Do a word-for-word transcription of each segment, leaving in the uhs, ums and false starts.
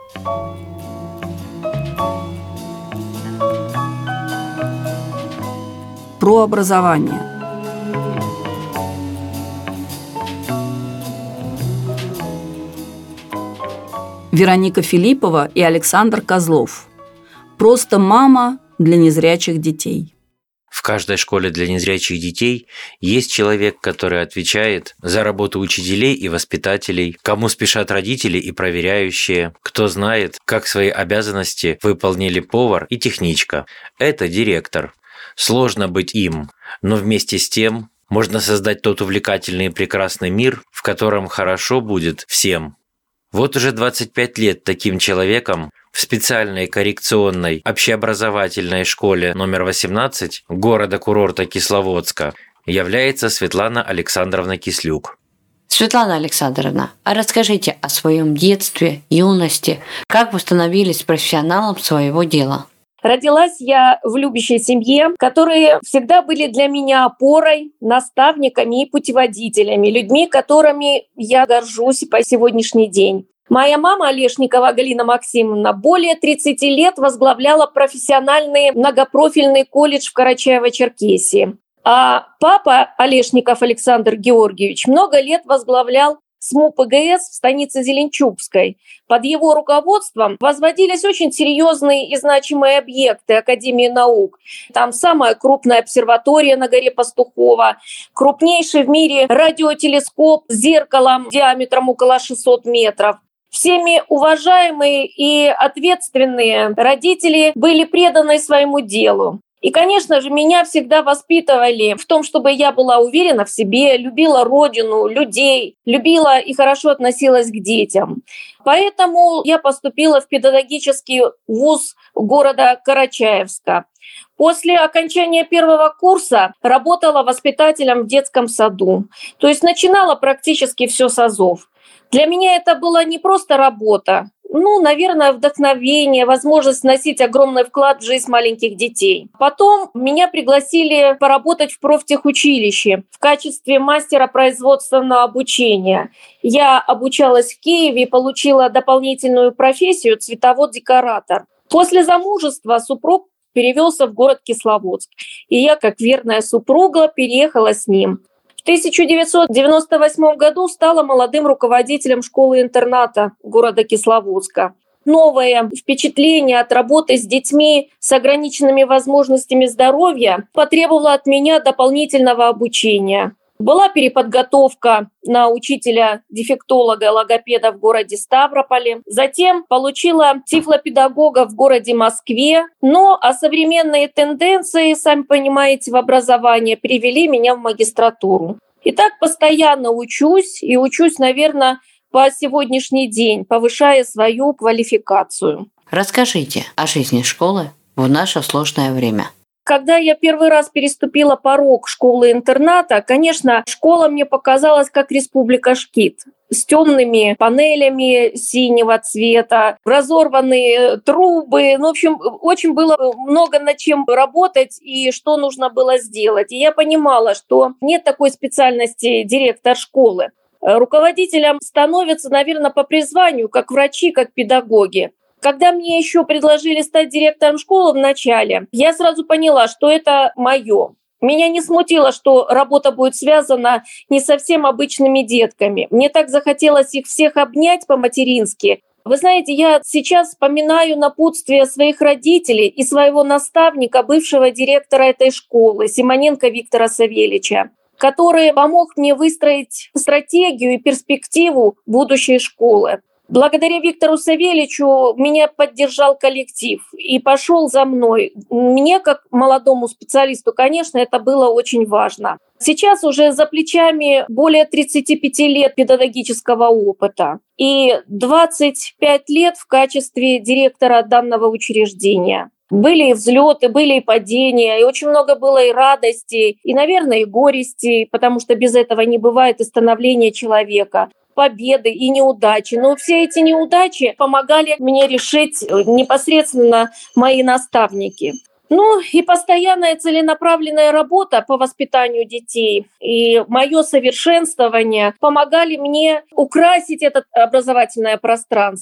Про образование. Вероника Филиппова и Александр Козлов. Просто мама для незрячих детей. В каждой школе для незрячих детей есть человек, который отвечает за работу учителей и воспитателей, кому спешат родители и проверяющие, кто знает, как свои обязанности выполнили повар и техничка. Это директор. Сложно быть им, но вместе с тем можно создать тот увлекательный и прекрасный мир, в котором хорошо будет всем. Вот уже двадцать пять лет таким человеком в специальной коррекционной общеобразовательной школе номер восемнадцать города-курорта Кисловодска является Светлана Александровна Кислюк. Светлана Александровна, а расскажите о своем детстве, юности, как вы становились профессионалом своего дела? Родилась я в любящей семье, которые всегда были для меня опорой, наставниками и путеводителями, людьми, которыми я горжусь по сегодняшний день. Моя мама Олешникова Галина Максимовна более тридцати лет возглавляла профессиональный многопрофильный колледж в Карачаево-Черкесии. А папа Олешников Александр Георгиевич много лет возглавлял СМУ ПГС в станице Зеленчукской. Под его руководством возводились очень серьезные и значимые объекты Академии наук. Там самая крупная обсерватория на горе Пастухова, крупнейший в мире радиотелескоп с зеркалом диаметром около шестисот метров. Всеми уважаемые и ответственные родители были преданы своему делу. И, конечно же, меня всегда воспитывали в том, чтобы я была уверена в себе, любила родину, людей, любила и хорошо относилась к детям. Поэтому я поступила в педагогический вуз города Карачаевска. После окончания первого курса работала воспитателем в детском саду. То есть начинала практически все с азов. Для меня это была не просто работа, ну, наверное, вдохновение, возможность вносить огромный вклад в жизнь маленьких детей. Потом меня пригласили поработать в профтехучилище в качестве мастера производственного обучения. Я обучалась в Киеве и получила дополнительную профессию цветовод-декоратор. После замужества супруг перевелся в город Кисловодск, и я, как верная супруга, переехала с ним. В тысяча девятьсот девяносто восьмом году стала молодым руководителем школы-интерната города Кисловодска. Новое впечатление от работы с детьми с ограниченными возможностями здоровья потребовало от меня дополнительного обучения. Была переподготовка на учителя-дефектолога, логопеда в городе Ставрополе. Затем получила тифлопедагога в городе Москве. Но а современные тенденции, сами понимаете, в образовании привели меня в магистратуру. И так постоянно учусь, и учусь, наверное, по сегодняшний день, повышая свою квалификацию. Расскажите о жизни школы в наше сложное время. Когда я первый раз переступила порог школы-интерната, конечно, школа мне показалась как республика Шкит. С темными панелями синего цвета, разорванные трубы. Ну, в общем, очень было много над чем работать и что нужно было сделать. И я понимала, что нет такой специальности директор школы. Руководителем становятся, наверное, по призванию, как врачи, как педагоги. Когда мне еще предложили стать директором школы в начале, я сразу поняла, что это мое. Меня не смутило, что работа будет связана не совсем обычными детками. Мне так захотелось их всех обнять по-матерински. Вы знаете, я сейчас вспоминаю напутствие своих родителей и своего наставника, бывшего директора этой школы, Симоненко Виктора Савельича, который помог мне выстроить стратегию и перспективу будущей школы. Благодаря Виктору Савельичу меня поддержал коллектив и пошел за мной. Мне, как молодому специалисту, конечно, это было очень важно. Сейчас уже за плечами более тридцати пяти лет педагогического опыта и двадцать пять лет в качестве директора данного учреждения. Были и взлеты, были и падения, и очень много было и радостей, и, наверное, и горестей, потому что без этого не бывает и становления человека. Победы и неудачи. Но все эти неудачи помогали мне решить непосредственно мои наставники. Ну и постоянная целенаправленная работа по воспитанию детей и мое совершенствование помогали мне украсить это образовательное пространство.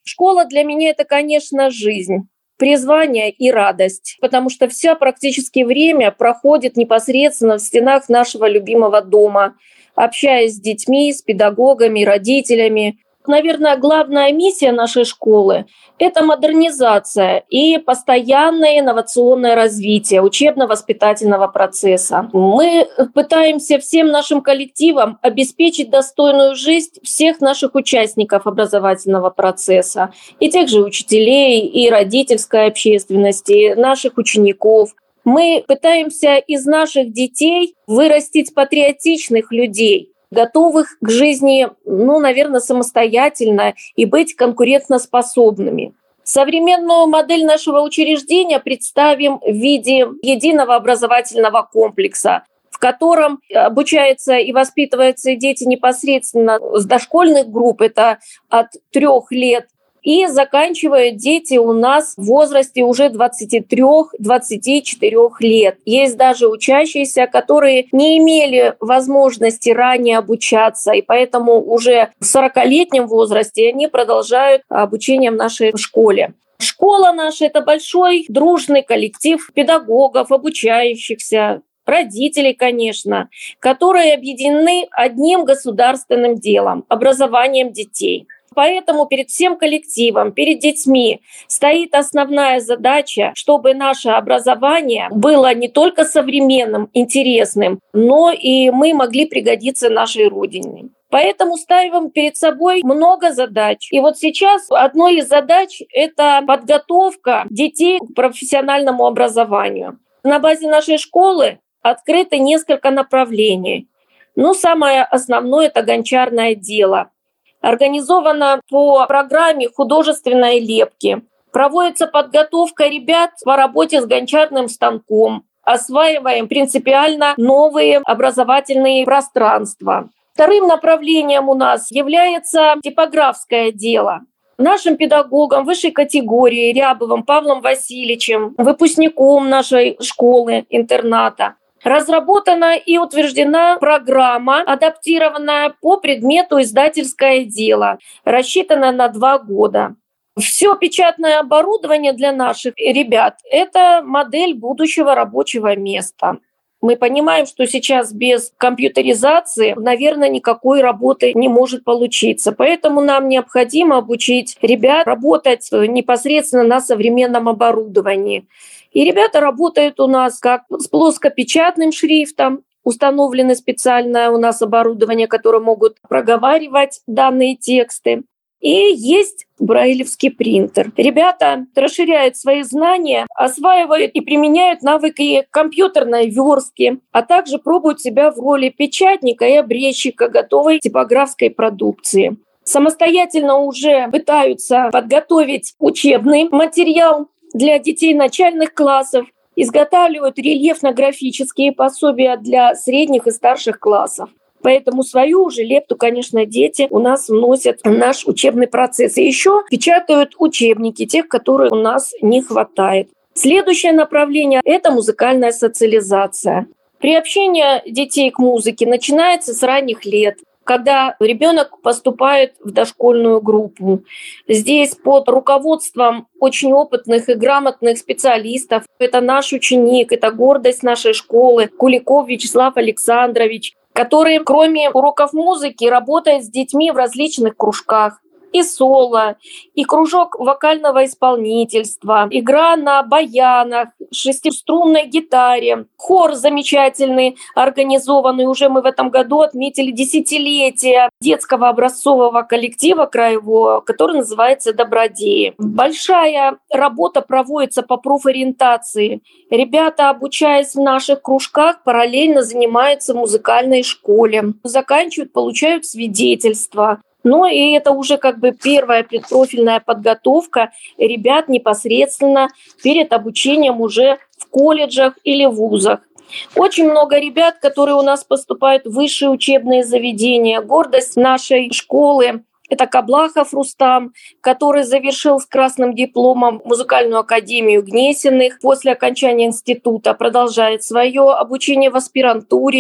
Школа для меня – это, конечно, жизнь, призвание и радость, потому что вся практически время проходит непосредственно в стенах нашего любимого дома, общаясь с детьми, с педагогами, родителями. Наверное, главная миссия нашей школы – это модернизация и постоянное инновационное развитие учебно-воспитательного процесса. Мы пытаемся всем нашим коллективам обеспечить достойную жизнь всех наших участников образовательного процесса, и тех же учителей, и родительской общественности, наших учеников. Мы пытаемся из наших детей вырастить патриотичных людей, готовых к жизни, ну, наверное, самостоятельно и быть конкурентоспособными. Современную модель нашего учреждения представим в виде единого образовательного комплекса, в котором обучаются и воспитываются дети непосредственно с дошкольных групп, это от трех лет, и заканчивают дети у нас в возрасте уже двадцати трёх - двадцати четырёх лет. Есть даже учащиеся, которые не имели возможности ранее обучаться, и поэтому уже в сорокалетнем возрасте они продолжают обучение в нашей школе. Школа наша – это большой дружный коллектив педагогов, обучающихся, родителей, конечно, которые объединены одним государственным делом – образованием детей. Поэтому перед всем коллективом, перед детьми стоит основная задача, чтобы наше образование было не только современным, интересным, но и мы могли пригодиться нашей Родине. Поэтому ставим перед собой много задач. И вот сейчас одной из задач – это подготовка детей к профессиональному образованию. На базе нашей школы открыто несколько направлений. Но самое основное – это гончарное дело. Организовано по программе художественной лепки. Проводится подготовка ребят по работе с гончарным станком. Осваиваем принципиально новые образовательные пространства. Вторым направлением у нас является типографское дело. Нашим педагогам высшей категории Рябовым Павлом Васильевичем, выпускником нашей школы-интерната, разработана и утверждена программа, адаптированная по предмету издательское дело, рассчитанная на два года. Все печатное оборудование для наших ребят – это модель будущего рабочего места. Мы понимаем, что сейчас без компьютеризации, наверное, никакой работы не может получиться. Поэтому нам необходимо обучить ребят работать непосредственно на современном оборудовании. И ребята работают у нас как с плоскопечатным шрифтом, установлено специальное у нас оборудование, которое могут проговаривать данные тексты. И есть брайлевский принтер. Ребята расширяют свои знания, осваивают и применяют навыки компьютерной верстки, а также пробуют себя в роли печатника и обрезчика готовой типографской продукции. Самостоятельно уже пытаются подготовить учебный материал для детей начальных классов, изготавливают рельефно-графические пособия для средних и старших классов. Поэтому свою уже лепту, конечно, дети у нас вносят в наш учебный процесс. И еще печатают учебники, тех, которых у нас не хватает. Следующее направление – это музыкальная социализация. Приобщение детей к музыке начинается с ранних лет, когда ребенок поступает в дошкольную группу. Здесь под руководством очень опытных и грамотных специалистов, это наш ученик, это гордость нашей школы, Куликов Вячеслав Александрович, который, кроме уроков музыки, работает с детьми в различных кружках. И соло, и кружок вокального исполнительства, игра на баянах, шестиструнной гитаре, хор замечательный, организованный. Уже мы в этом году отметили десятилетие детского образцового коллектива краевого, который называется «Добродеи». Большая работа проводится по профориентации. Ребята, обучаясь в наших кружках, параллельно занимаются в музыкальной школе, заканчивают, получают свидетельства. Ну и это уже как бы первая предпрофильная подготовка ребят непосредственно перед обучением уже в колледжах или вузах. Очень много ребят, которые у нас поступают в высшие учебные заведения. Гордость нашей школы – это Каблахов Рустам, который завершил с красным дипломом музыкальную академию Гнесиных. После окончания института продолжает свое обучение в аспирантуре.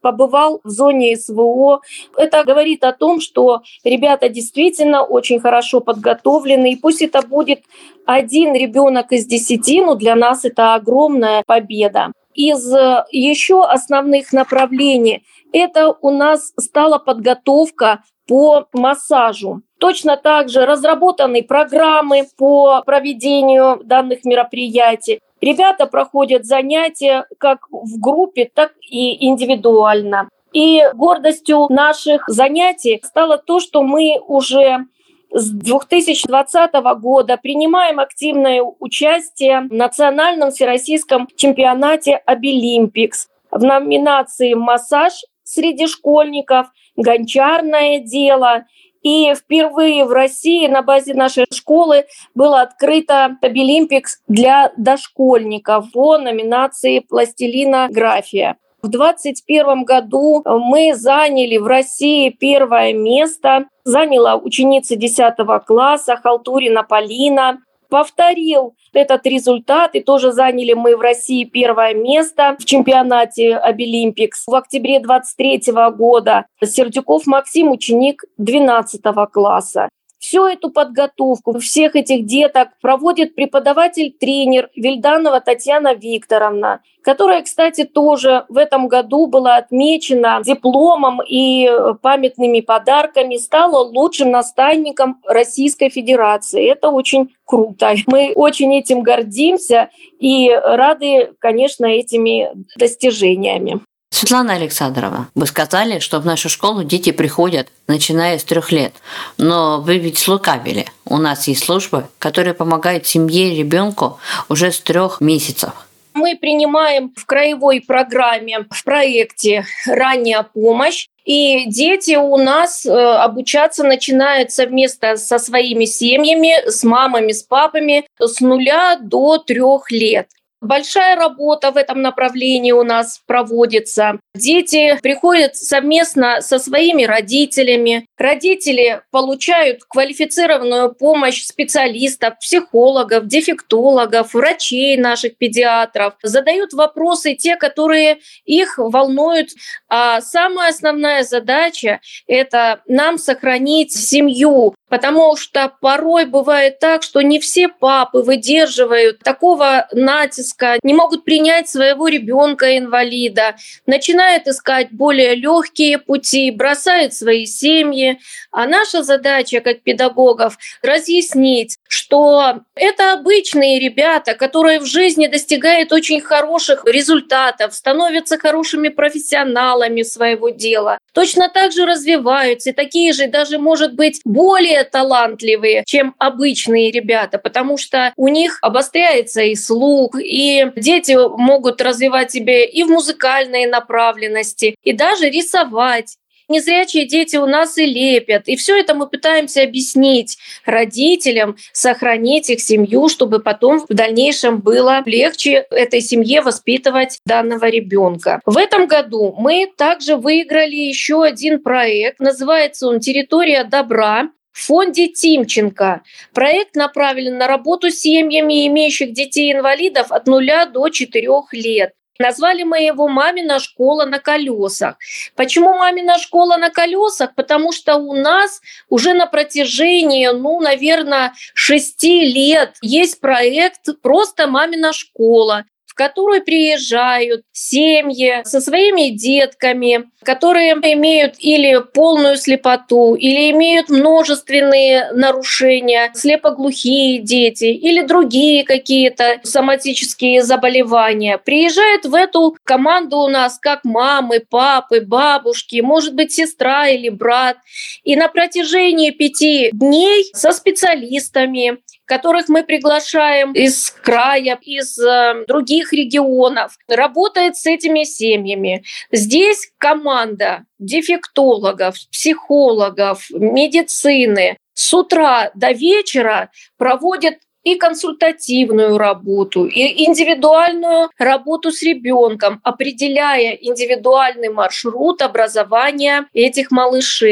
побывал в зоне СВО. Это говорит о том, что ребята действительно очень хорошо подготовлены. И пусть это будет один ребенок из десяти, но для нас это огромная победа. Из еще основных направлений это у нас стала подготовка по массажу. Точно так же разработаны программы по проведению данных мероприятий. Ребята проходят занятия как в группе, так и индивидуально. И гордостью наших занятий стало то, что мы уже с две тысячи двадцатого года принимаем активное участие в национальном всероссийском чемпионате Обилимпикс в номинации «Массаж среди школьников», «Гончарное дело». И впервые в России на базе нашей школы было открыто Обилимпикс для дошкольников по номинации «Пластилинография». В двадцать первом году мы заняли в России первое место. Заняла ученица десятого класса Халтурина Полина. Повторил этот результат, и тоже заняли мы в России первое место в чемпионате Обилимпикс. В октябре двадцать третьего года Сердюков Максим, ученик двенадцатого класса. Всю эту подготовку всех этих деток проводит преподаватель-тренер Вильданова Татьяна Викторовна, которая, кстати, тоже в этом году была отмечена дипломом и памятными подарками, стала лучшим наставником Российской Федерации. Это очень круто. Мы очень этим гордимся и рады, конечно, этими достижениями. Светлана Александровна, вы сказали, что в нашу школу дети приходят, начиная с трех лет. Но вы ведь слукавили. У нас есть служба, которая помогает семье и ребенку уже с трех месяцев. Мы принимаем в краевой программе, в проекте «Ранняя помощь». И дети у нас обучаться начинают совместно со своими семьями, с мамами, с папами с нуля до трех лет. Большая работа в этом направлении у нас проводится. Дети приходят совместно со своими родителями. Родители получают квалифицированную помощь специалистов, психологов, дефектологов, врачей наших педиатров. Задают вопросы те, которые их волнуют. А самая основная задача – это нам сохранить семью, потому что порой бывает так, что не все папы выдерживают такого натиска, не могут принять своего ребенка-инвалида, начинают искать более легкие пути, бросают свои семьи. А наша задача как педагогов разъяснить, что это обычные ребята, которые в жизни достигают очень хороших результатов, становятся хорошими профессионалами своего дела, точно так же развиваются, и такие же даже, может быть, более талантливые, чем обычные ребята, потому что у них обостряется и слух, и дети могут развивать себя и в музыкальной направленности, и даже рисовать. Незрячие дети у нас и лепят. И все это мы пытаемся объяснить родителям, сохранить их семью, чтобы потом в дальнейшем было легче этой семье воспитывать данного ребенка. В этом году мы также выиграли еще один проект. Называется он «Территория добра». В фонде Тимченко. Проект направлен на работу с семьями, имеющих детей-инвалидов от нуля до четырёх лет. Назвали мы его «Мамина школа на колесах». Почему «Мамина школа на колесах»? Потому что у нас уже на протяжении, ну, наверное, шести лет есть проект «Просто мамина школа», в которую приезжают семьи со своими детками, которые имеют или полную слепоту, или имеют множественные нарушения, слепоглухие дети или другие какие-то соматические заболевания. Приезжают в эту команду у нас как мамы, папы, бабушки, может быть, сестра или брат. И на протяжении пяти дней со специалистами, которых мы приглашаем из края, из э, других регионов, работает с этими семьями. Здесь команда дефектологов, психологов, медицины с утра до вечера проводит и консультативную работу, и индивидуальную работу с ребенком, определяя индивидуальный маршрут образования этих малышей.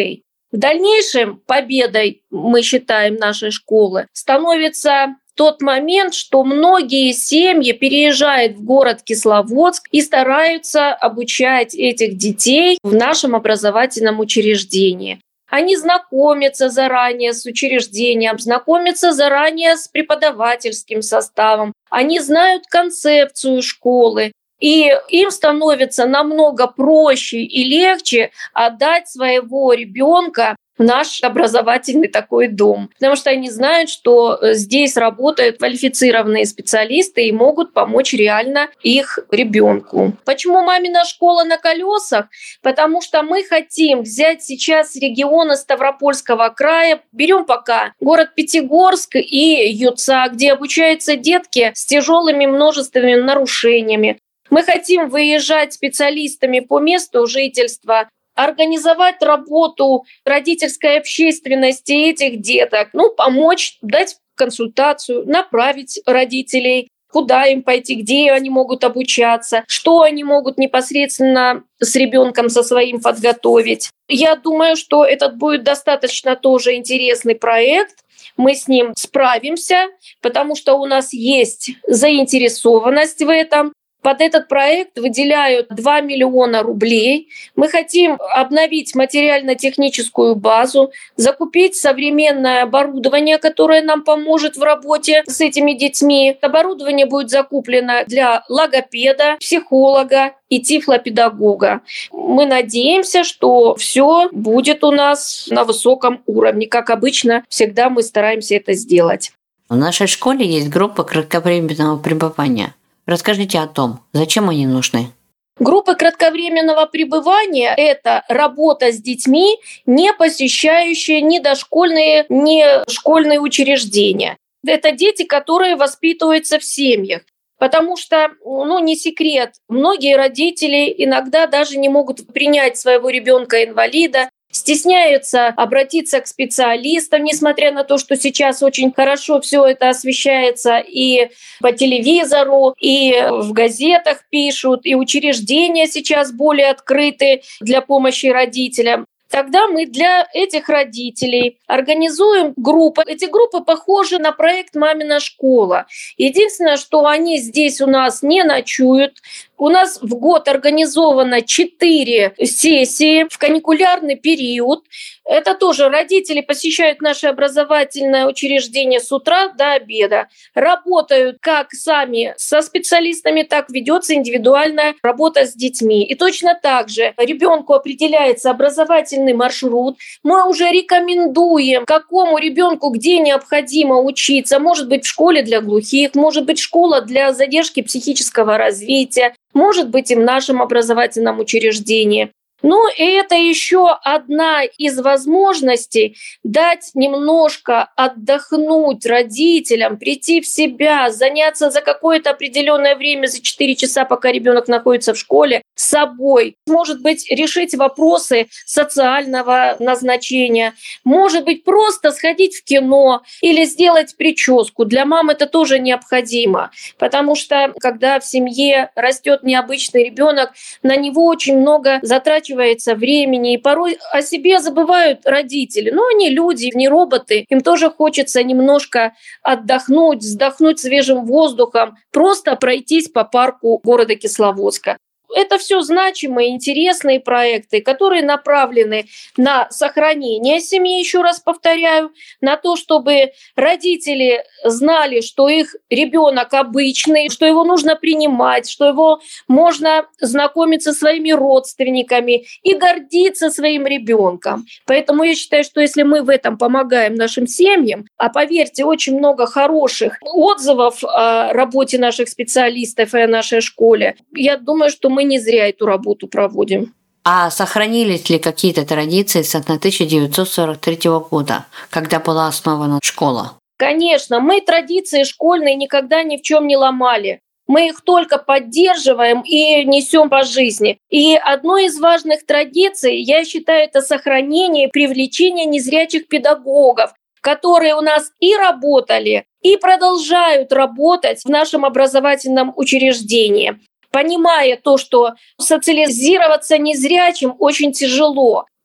В дальнейшем победой, мы считаем, нашей школы становится тот момент, что многие семьи переезжают в город Кисловодск и стараются обучать этих детей в нашем образовательном учреждении. Они знакомятся заранее с учреждением, знакомятся заранее с преподавательским составом, они знают концепцию школы, и им становится намного проще и легче отдать своего ребенка в наш образовательный такой дом, потому что они знают, что здесь работают квалифицированные специалисты и могут помочь реально их ребенку. Почему мамина школа на колесах? Потому что мы хотим взять сейчас регионы Ставропольского края, берем пока город Пятигорск и Юца, где обучаются детки с тяжелыми множественными нарушениями. Мы хотим выезжать специалистами по месту жительства, организовать работу родительской общественности этих деток, ну, помочь, дать консультацию, направить родителей, куда им пойти, где они могут обучаться, что они могут непосредственно с ребенком со своим подготовить. Я думаю, что этот будет достаточно тоже интересный проект. Мы с ним справимся, потому что у нас есть заинтересованность в этом. Под этот проект выделяют два миллиона рублей. Мы хотим обновить материально-техническую базу, закупить современное оборудование, которое нам поможет в работе с этими детьми. Оборудование будет закуплено для логопеда, психолога и тифлопедагога. Мы надеемся, что все будет у нас на высоком уровне. Как обычно, всегда мы стараемся это сделать. В нашей школе есть группа кратковременного пребывания. Расскажите о том, зачем они нужны. Группы кратковременного пребывания – это работа с детьми, не посещающие ни дошкольные, ни школьные учреждения. Это дети, которые воспитываются в семьях. Потому что, ну, не секрет, многие родители иногда даже не могут принять своего ребенка-инвалида, стесняются обратиться к специалистам, несмотря на то, что сейчас очень хорошо все это освещается и по телевизору, и в газетах пишут, и учреждения сейчас более открыты для помощи родителям. Тогда мы для этих родителей организуем группы. Эти группы похожи на проект «Мамина школа». Единственное, что они здесь у нас не ночуют. У нас в год организовано четыре сессии в каникулярный период. Это тоже родители посещают наше образовательное учреждение с утра до обеда. Работают как сами со специалистами, так ведется индивидуальная работа с детьми. И точно так же ребенку определяется образовательный маршрут. Мы уже рекомендуем, какому ребенку где необходимо учиться. Может быть, в школе для глухих, может быть, школа для задержки психического развития, может быть, и в нашем образовательном учреждении. Ну, и это еще одна из возможностей дать немножко отдохнуть родителям, прийти в себя, заняться за какое-то определенное время, за четыре часа, пока ребенок находится в школе, с собой. Может быть, решить вопросы социального назначения. Может быть, просто сходить в кино или сделать прическу. Для мам это тоже необходимо, потому что когда в семье растет необычный ребенок, на него очень много затрачивается времени, и порой о себе забывают родители. Но они люди, не роботы. Им тоже хочется немножко отдохнуть, вздохнуть свежим воздухом, просто пройтись по парку города Кисловодска. Это все значимые, интересные проекты, которые направлены на сохранение семьи, еще раз повторяю, на то, чтобы родители знали, что их ребенок обычный, что его нужно принимать, что его можно знакомиться со своими родственниками и гордиться своим ребенком. Поэтому я считаю, что если мы в этом помогаем нашим семьям, а поверьте, очень много хороших отзывов о работе наших специалистов и о нашей школе, я думаю, что мы не зря эту работу проводим. А сохранились ли какие-то традиции с тысяча девятьсот сорок третьего года, когда была основана школа? Конечно, мы традиции школьные никогда ни в чем не ломали. Мы их только поддерживаем и несем по жизни. И одной из важных традиций, я считаю, это сохранение и привлечение незрячих педагогов, которые у нас и работали, и продолжают работать в нашем образовательном учреждении, понимая то, что социализироваться незрячим очень тяжело.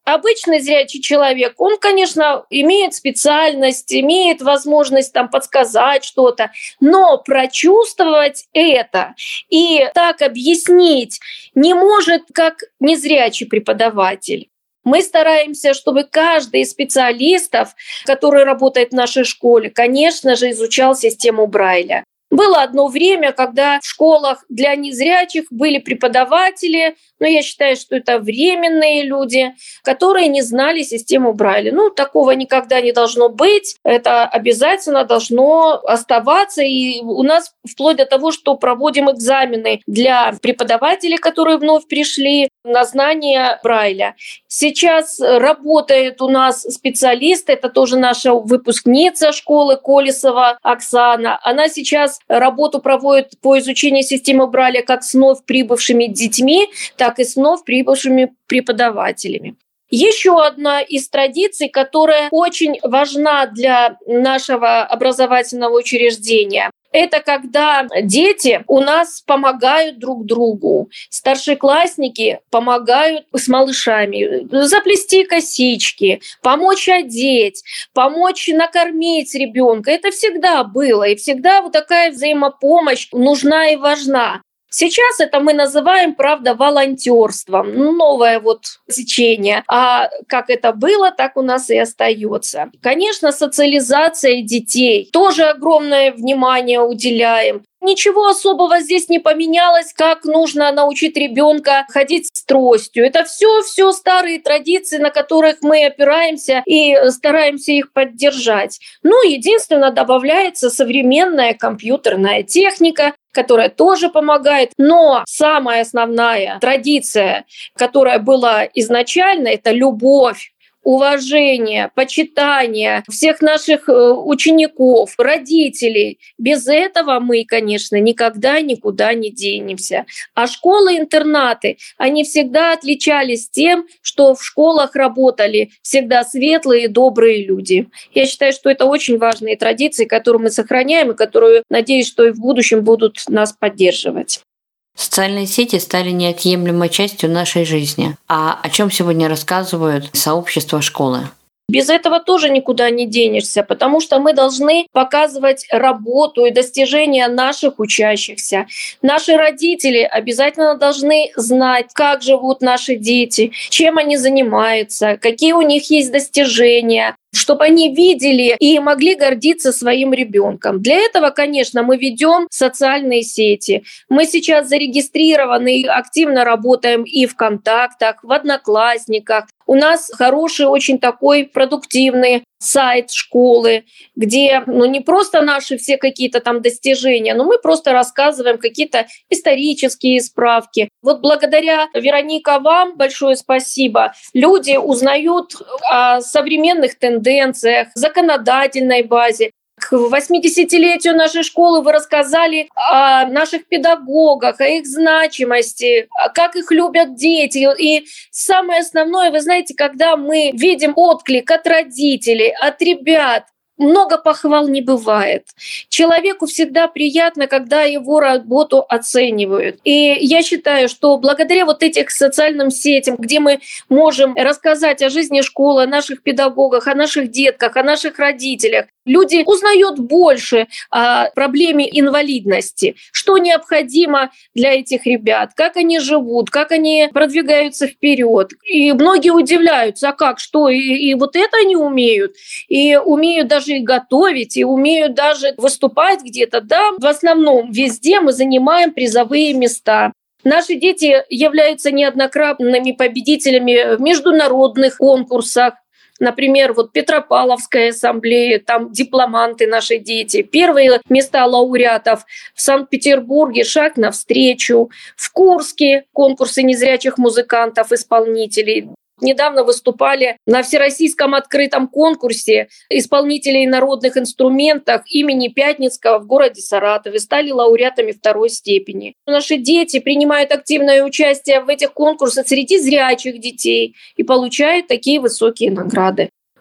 Обычный зрячий человек, он, конечно, имеет специальность, имеет возможность там подсказать что-то, но прочувствовать это и так объяснить не может, как незрячий преподаватель. Мы стараемся, чтобы каждый из специалистов, который работает в нашей школе, конечно же, изучал систему Брайля. Было одно время, когда в школах для незрячих были преподаватели, но я считаю, что это временные люди, которые не знали систему Брайля. Ну, такого никогда не должно быть. Это обязательно должно оставаться. И у нас вплоть до того, что проводим экзамены для преподавателей, которые вновь пришли на знание Брайля. Сейчас работает у нас специалист, это тоже наша выпускница школы Колесова Оксана. Она сейчас работу проводит по изучению системы Брайля как с вновь прибывшими детьми, так и с вновь прибывшими преподавателями. Еще одна из традиций, которая очень важна для нашего образовательного учреждения, это когда дети у нас помогают друг другу. Старшеклассники помогают с малышами заплести косички, помочь одеть, помочь накормить ребенка. Это всегда было, и всегда вот такая взаимопомощь нужна и важна. Сейчас это мы называем, правда, волонтерством. Новое вот течение. А как это было, так у нас и остается. Конечно, социализация детей. Тоже огромное внимание уделяем. Ничего особого здесь не поменялось, как нужно научить ребенка ходить с тростью. Это все, все старые традиции, на которых мы опираемся и стараемся их поддержать. Ну, единственное, добавляется современная компьютерная техника, которая тоже помогает. Но самая основная традиция, которая была изначально, это любовь, уважение, почитание всех наших учеников, родителей. Без этого мы, конечно, никогда никуда не денемся. А школы-интернаты, они всегда отличались тем, что в школах работали всегда светлые и добрые люди. Я считаю, что это очень важные традиции, которые мы сохраняем и которые, надеюсь, что и в будущем будут нас поддерживать. Социальные сети стали неотъемлемой частью нашей жизни. А о чем сегодня рассказывают сообщества школы? Без этого тоже никуда не денешься, потому что мы должны показывать работу и достижения наших учащихся. Наши родители обязательно должны знать, как живут наши дети, чем они занимаются, какие у них есть достижения, чтобы они видели и могли гордиться своим ребенком. Для этого, конечно, мы ведем социальные сети. Мы сейчас зарегистрированы и активно работаем и в «Контактах», в «Одноклассниках». У нас хороший, очень такой продуктивный сайт школы, где ну, не просто наши все какие-то там достижения, но мы просто рассказываем какие-то исторические справки. Вот благодаря, Вероника, вам большое спасибо. Люди узнают о современных тенденциях, законодательной базе. К восьмидесятилетию нашей школы вы рассказали о наших педагогах, о их значимости, как их любят дети. И самое основное, вы знаете, когда мы видим отклик от родителей, от ребят, много похвал не бывает. Человеку всегда приятно, когда его работу оценивают. И я считаю, что благодаря вот этим социальным сетям, где мы можем рассказать о жизни школы, о наших педагогах, о наших детках, о наших родителях, люди узнают больше о проблеме инвалидности, что необходимо для этих ребят, как они живут, как они продвигаются вперед. И многие удивляются, а как, что, и, и вот это они умеют, и умеют даже и готовить, и умеют даже выступать где-то. Да, в основном везде мы занимаем призовые места. Наши дети являются неоднократными победителями в международных конкурсах. Например, вот Петропавловская ассамблея, там дипломанты наши дети. Первые места лауреатов в Санкт-Петербурге «Шаг навстречу», в Курске конкурсы незрячих музыкантов, исполнителей. Недавно выступали на всероссийском открытом конкурсе исполнителей народных инструментов имени Пятницкого в городе Саратове, стали лауреатами второй степени. Наши дети принимают активное участие в этих конкурсах среди зрячих детей и получают такие высокие награды.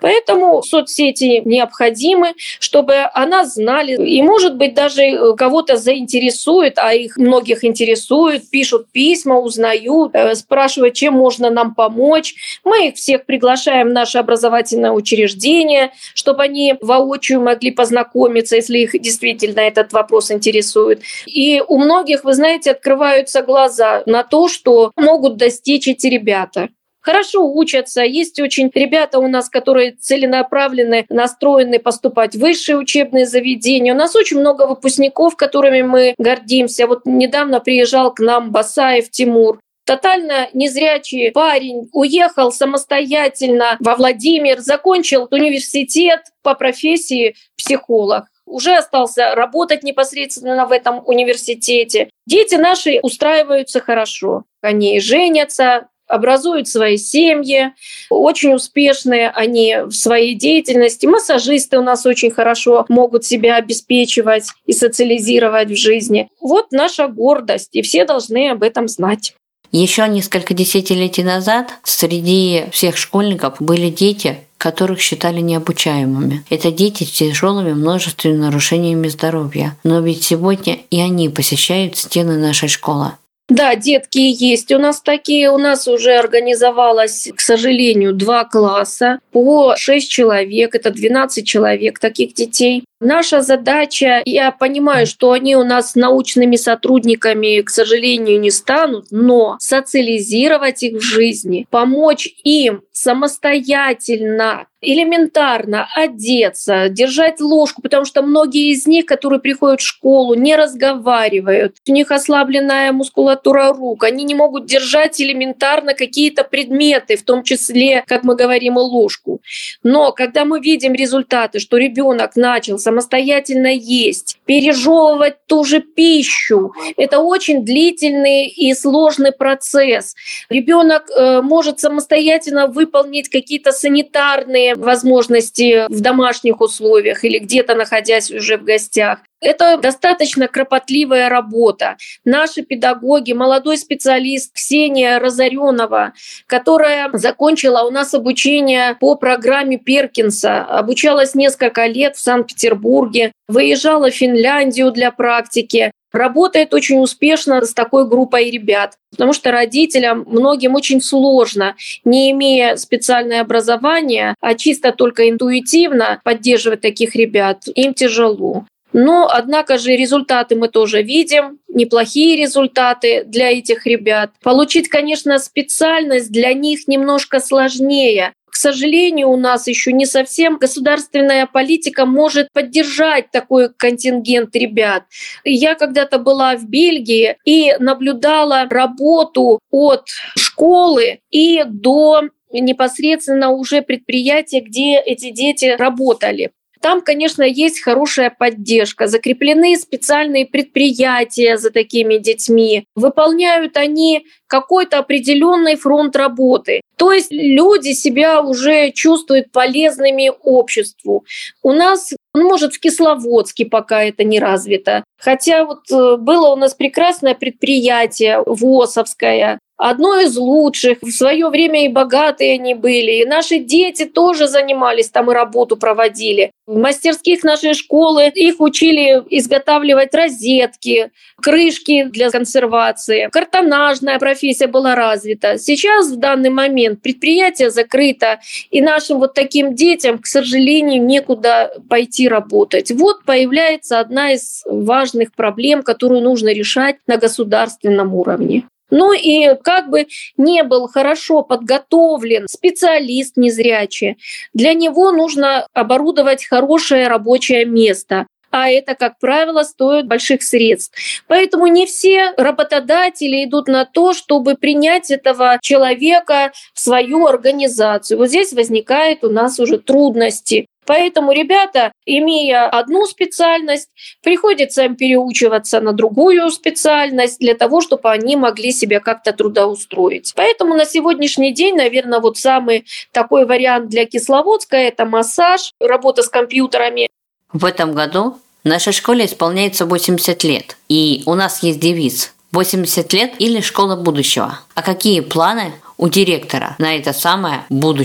Поэтому соцсети необходимы, чтобы о нас знали. И, может быть, даже кого-то заинтересует, а их многих интересует, пишут письма, узнают, спрашивают, чем можно нам помочь. Мы их всех приглашаем в наше образовательное учреждение, чтобы они воочию могли познакомиться, если их действительно этот вопрос интересует. И у многих, вы знаете, открываются глаза на то, что могут достичь эти ребята. Хорошо учатся. Есть очень ребята у нас, которые целенаправлены, настроены поступать в высшие учебные заведения. У нас очень много выпускников, которыми мы гордимся. Вот недавно приезжал к нам Басаев Тимур. Тотально незрячий парень, уехал самостоятельно во Владимир, закончил университет по профессии психолог. Уже остался работать непосредственно в этом университете. Дети наши устраиваются хорошо. Они женятся, образуют свои семьи, очень успешные они в своей деятельности. Массажисты у нас очень хорошо могут себя обеспечивать и социализировать в жизни. Вот наша гордость, и все должны об этом знать. Еще несколько десятилетий назад среди всех школьников были дети, которых считали необучаемыми. Это дети с тяжелыми множественными нарушениями здоровья. Но ведь сегодня и они посещают стены нашей школы. Да, детки есть у нас такие. У нас уже организовалось, к сожалению, два класса по шесть человек. Это двенадцать человек таких детей. Наша задача, я понимаю, что они у нас научными сотрудниками, к сожалению, не станут, но социализировать их в жизни, помочь им самостоятельно, элементарно одеться, держать ложку, потому что многие из них, которые приходят в школу, не разговаривают, у них ослабленная мускулатура рук, они не могут держать элементарно какие-то предметы, в том числе, как мы говорим, и ложку. Но когда мы видим результаты, что ребенок начал самостоятельно есть, пережевывать ту же пищу, это очень длительный и сложный процесс. Ребенок э, может самостоятельно выполнить какие-то санитарные возможности в домашних условиях или где-то находясь уже в гостях. Это достаточно кропотливая работа. Наши педагоги, молодой специалист Ксения Разоренова, которая закончила у нас обучение по программе Перкинса, обучалась несколько лет в Санкт-Петербурге, выезжала в Финляндию для практики, работает очень успешно с такой группой ребят, потому что родителям многим очень сложно, не имея специальное образование, а чисто только интуитивно поддерживать таких ребят, им тяжело. Но, однако же, результаты мы тоже видим, неплохие результаты для этих ребят. Получить, конечно, специальность для них немножко сложнее. К сожалению, у нас еще не совсем государственная политика может поддержать такой контингент ребят. Я когда-то была в Бельгии и наблюдала работу от школы и до непосредственно уже предприятия, где эти дети работали. Там, конечно, есть хорошая поддержка. Закреплены специальные предприятия за такими детьми. Выполняют они какой-то определенный фронт работы. То есть люди себя уже чувствуют полезными обществу. У нас, ну, может, в Кисловодске пока это не развито. Хотя вот было у нас прекрасное предприятие ВОСовское, одно из лучших. В свое время и богатые они были. И наши дети тоже занимались там и работу проводили. В мастерских нашей школы их учили изготавливать розетки, крышки для консервации. Картонажная профессия была развита. Сейчас в данный момент предприятие закрыто, и нашим вот таким детям, к сожалению, некуда пойти работать. Вот появляется одна из важных проблем, которую нужно решать на государственном уровне. Ну и как бы не был хорошо подготовлен специалист незрячий, для него нужно оборудовать хорошее рабочее место. А это, как правило, стоит больших средств. Поэтому не все работодатели идут на то, чтобы принять этого человека в свою организацию. Вот здесь возникают у нас уже трудности. Поэтому ребята, имея одну специальность, приходится им переучиваться на другую специальность для того, чтобы они могли себя как-то трудоустроить. Поэтому на сегодняшний день, наверное, вот самый такой вариант для Кисловодска – это массаж, работа с компьютерами. В этом году нашей школе исполняется восемьдесят лет, и у нас есть девиз «восемьдесят лет или школа будущего». А какие планы у директора на это самое будущее?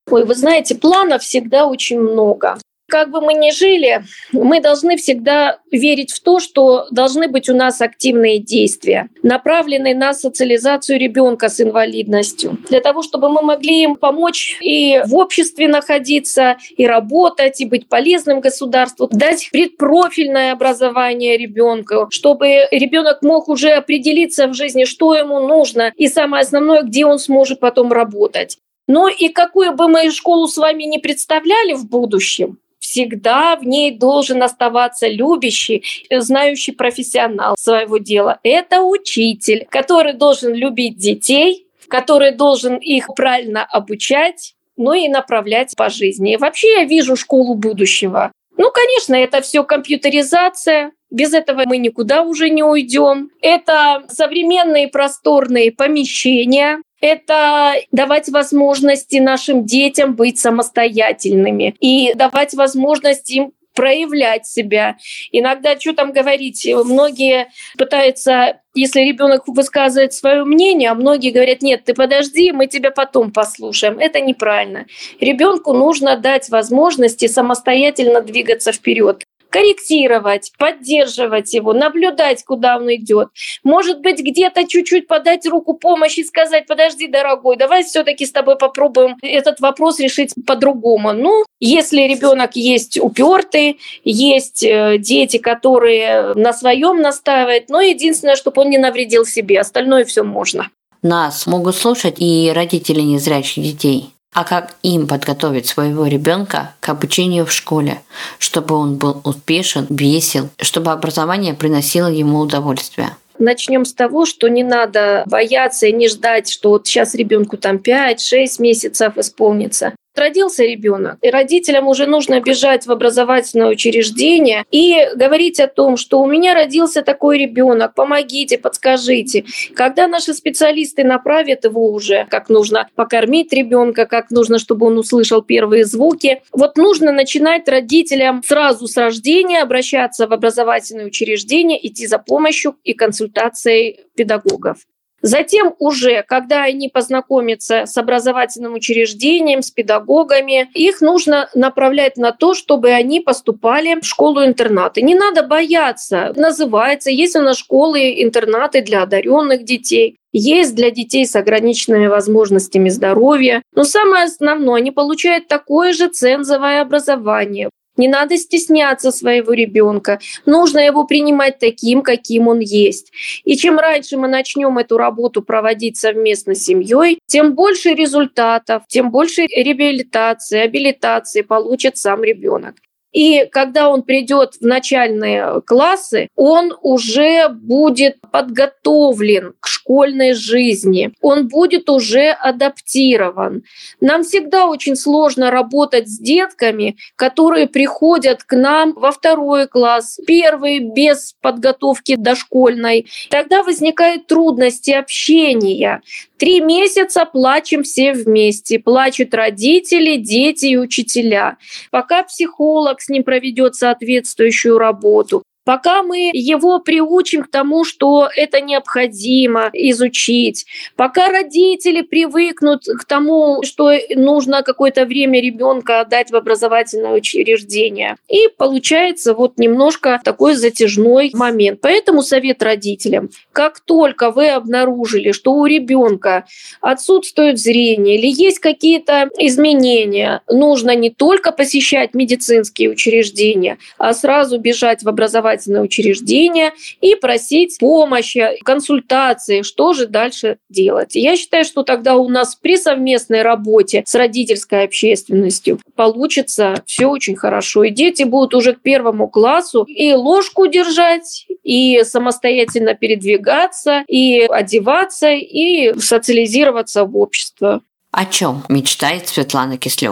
Ой, вы знаете, планов всегда очень много. Как бы мы ни жили, мы должны всегда верить в то, что должны быть у нас активные действия, направленные на социализацию ребенка с инвалидностью, для того, чтобы мы могли им помочь и в обществе находиться, и работать, и быть полезным государству, дать предпрофильное образование ребенку, чтобы ребенок мог уже определиться в жизни, что ему нужно, и самое основное, где он сможет потом работать. Но и какую бы мы школу с вами не представляли в будущем, всегда в ней должен оставаться любящий, знающий профессионал своего дела. Это учитель, который должен любить детей, который должен их правильно обучать, ну и направлять по жизни. И вообще я вижу школу будущего. Ну, конечно, это все компьютеризация. Без этого мы никуда уже не уйдем. Это современные просторные помещения. Это давать возможности нашим детям быть самостоятельными и давать возможность им проявлять себя. Иногда, что там говорить, многие пытаются, если ребенок высказывает свое мнение, а многие говорят: нет, ты подожди, мы тебя потом послушаем. Это неправильно. Ребенку нужно дать возможности самостоятельно двигаться вперед, корректировать, поддерживать его, наблюдать, куда он идет. Может быть, где-то чуть-чуть подать руку помощи и сказать: подожди, дорогой, давай все-таки с тобой попробуем этот вопрос решить по-другому. Ну, если ребенок есть упертый, есть дети, которые на своем настаивают, но единственное, чтобы он не навредил себе, остальное все можно. Нас могут слушать и родители незрячих детей. А как им подготовить своего ребенка к обучению в школе, чтобы он был успешен, весел, чтобы образование приносило ему удовольствие? Начнем с того, что не надо бояться и не ждать, что вот сейчас ребенку там пять-шесть месяцев исполнится. Родился ребенок, и родителям уже нужно бежать в образовательное учреждение и говорить о том, что у меня родился такой ребенок, помогите, подскажите. Когда наши специалисты направят его уже, как нужно покормить ребенка, как нужно, чтобы он услышал первые звуки, вот нужно начинать родителям сразу с рождения обращаться в образовательное учреждение, идти за помощью и консультацией педагогов. Затем уже, когда они познакомятся с образовательным учреждением, с педагогами, их нужно направлять на то, чтобы они поступали в школу-интернаты. Не надо бояться. Называется, есть у нас школы-интернаты для одаренных детей. Есть для детей с ограниченными возможностями здоровья. Но самое основное, они получают такое же цензовое образование. Не надо стесняться своего ребенка. Нужно его принимать таким, каким он есть. И чем раньше мы начнем эту работу проводить совместно с семьей, тем больше результатов, тем больше реабилитации, абилитации получит сам ребенок. И когда он придет в начальные классы, он уже будет подготовлен к школьной жизни, он будет уже адаптирован. Нам всегда очень сложно работать с детками, которые приходят к нам во второй класс, первый без подготовки дошкольной. Тогда возникают трудности общения. Три месяца плачем все вместе. Плачут родители, дети и учителя. Пока психолог с ним проведет соответствующую работу, пока мы его приучим к тому, что это необходимо изучить, пока родители привыкнут к тому, что нужно какое-то время ребенка отдать в образовательное учреждение. И получается вот немножко такой затяжной момент. Поэтому совет родителям: как только вы обнаружили, что у ребенка отсутствует зрение или есть какие-то изменения, нужно не только посещать медицинские учреждения, а сразу бежать в образовательное учреждения и просить помощи, консультации, что же дальше делать. И я считаю, что тогда у нас при совместной работе с родительской общественностью получится все очень хорошо. И дети будут уже к первому классу и ложку держать, и самостоятельно передвигаться, и одеваться, и социализироваться в общество. О чем мечтает Светлана Кислюк?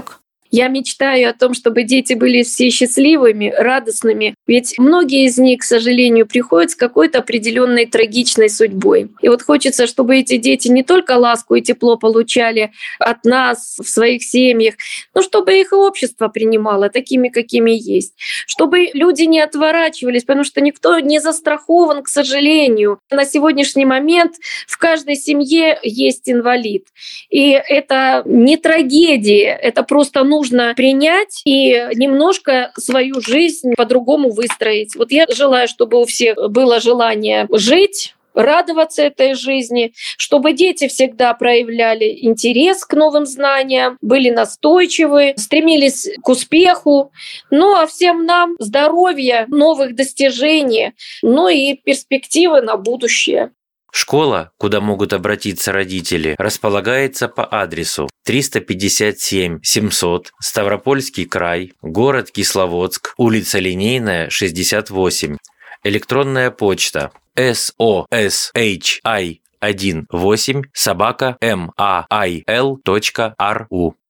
Я мечтаю о том, чтобы дети были все счастливыми, радостными. Ведь многие из них, к сожалению, приходят с какой-то определенной трагичной судьбой. И вот хочется, чтобы эти дети не только ласку и тепло получали от нас в своих семьях, но чтобы их и общество принимало такими, какими есть. Чтобы люди не отворачивались, потому что никто не застрахован, к сожалению. На сегодняшний момент в каждой семье есть инвалид. И это не трагедия, это просто нужно принять и немножко свою жизнь по-другому выстроить. Вот я желаю, чтобы у всех было желание жить, радоваться этой жизни, чтобы дети всегда проявляли интерес к новым знаниям, были настойчивы, стремились к успеху. Ну а всем нам здоровья, новых достижений, ну и перспективы на будущее. Школа, куда могут обратиться родители, располагается по адресу триста пятьдесят семь семьсот, Ставропольский край, город Кисловодск, улица Линейная, шестьдесят восемь. Электронная почта соshI один восемь собака mail точка ру.